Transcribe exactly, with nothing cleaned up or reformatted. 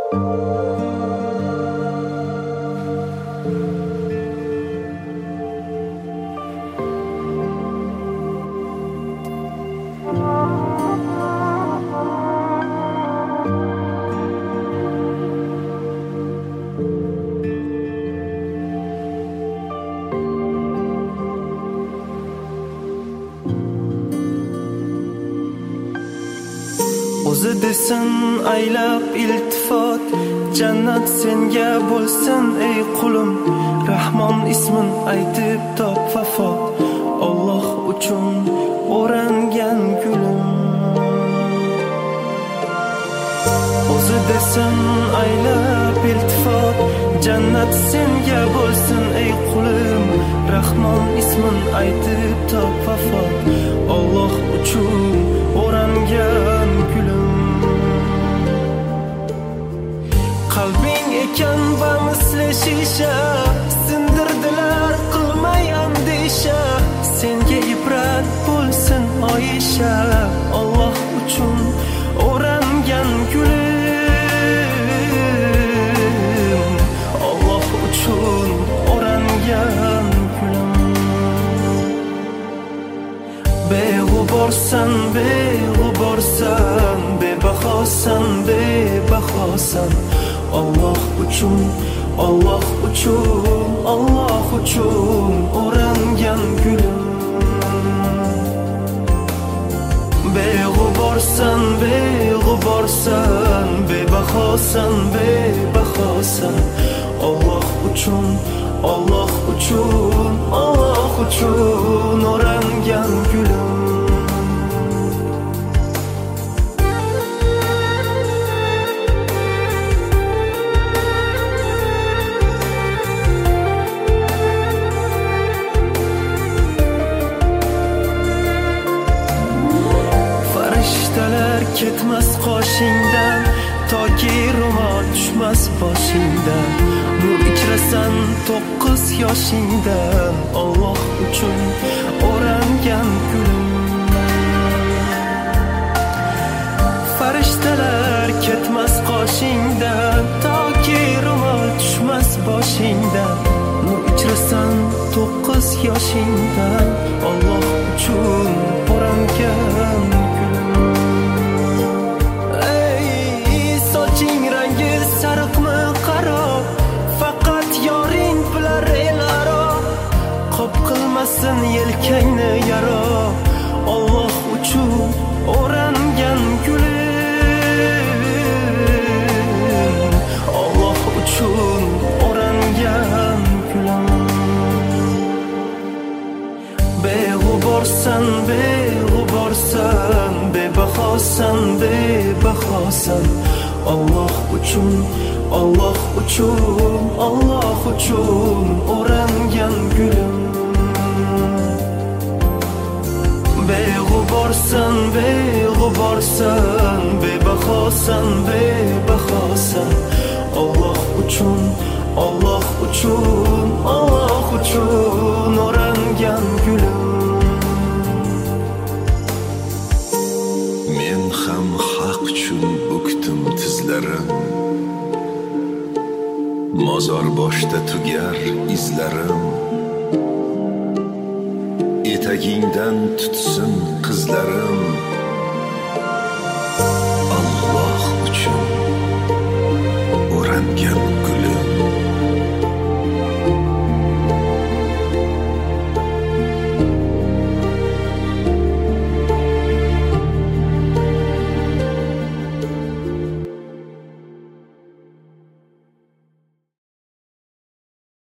O'zi desin aylab iltifot, jannat senga bo'lsin ey qulim. Rahmon ismin aytib top vafot, Alloh uchun o'rangan gulim. O'zi desin aylab iltifot, jannat senga bo'lsin ey qulim. Rahmon ismin aytib top vafot, Alloh uchun o'rangan gulim. Qalbing ekan va misli shisha, sindirdilar qilmay andisha. Senga ibrat bo'lsin Oyisha, Alloh uchun o'rangan gulim. Alloh uchun o'rangan gulim. Beg'uborsan, beg'uborsan, bebahosan, bebahosan. Alloh uchun, Alloh uchun, Alloh uchun o'rangan gulim. Beg'uborsan, beg'uborsan, bebahosan, bebahosan. Alloh uchun, Alloh uchun, Alloh uchun o'rangan gulim. Ketmas qoshingdan, toki ro'mol tushmas boshingdan. Nur ichrasan to'qqiz yoshingdan, Alloh uchun o'rangan gulim. Farishtalar ketmas qoshingdan, toki ro'mol tushmas boshingdan. Nur ichrasan to'qqiz yoshingdan, Alloh uchun o'rangan gulim. Sariqmi qaro, faqat yoring bilar el aro. Qop qilmasin yelkangni yaro, Alloh uchun o'rangan gulim. Alloh uchun o'rangan gulim. Beg'uborsan, beg'uborsan, bebahosan, bebahosan. Alloh uchun, Alloh uchun, Alloh uchun o'rangan gulim. Beg'uborsan, beg'uborsan, bebahosan, bebahosan. Alloh uchun, Alloh uchun, Alloh uchun o'rangan gulim. Men ham haq uchun bukdim tizlarim, mozor boshda tugar izlarim. Etagingdan tutsin qizlarim,